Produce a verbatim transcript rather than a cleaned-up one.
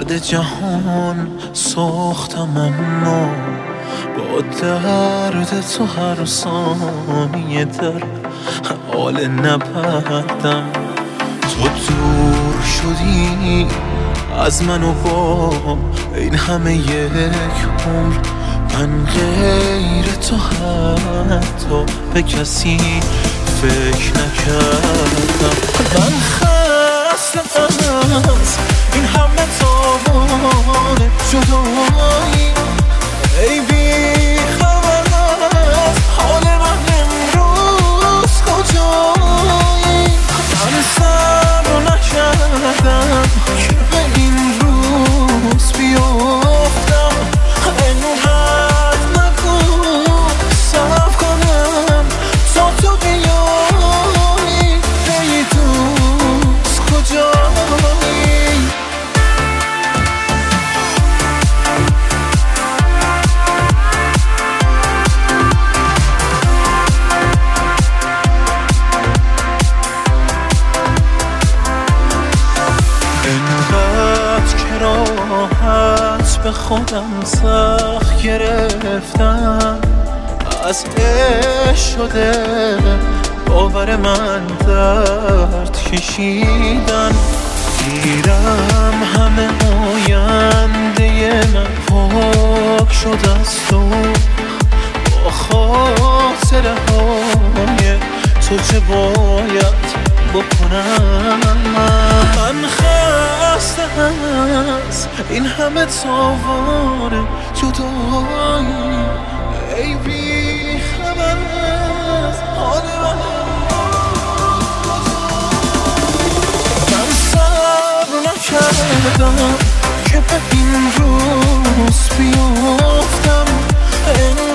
درد جهان ساختم اما با درد تو هر ثانیه در حال نبردم. تو دور شدی از من و با این همه یک عمر من غیر تو حتی به کسی فکر نکردم. من خسته از این همه تاوان جدایی، ای بی خبر از حال من امروز کجایی. من صبر نکردم که به این روز بیافتم، اینقدر نکن صبر کنم تا تو بیایی. ای دوست کجایی؟ اینقدر که راحت به خودم سخت گرفتم، از عشق شده باور من درد کشیدن. دیرم همه آینده من پاک شد از تو، با خاطره های تو چه باید بکنم. من خسته از این همه تاوان جدایی، ای بی خبر از حال من. من صبر نکردم که به این روز بیافتم،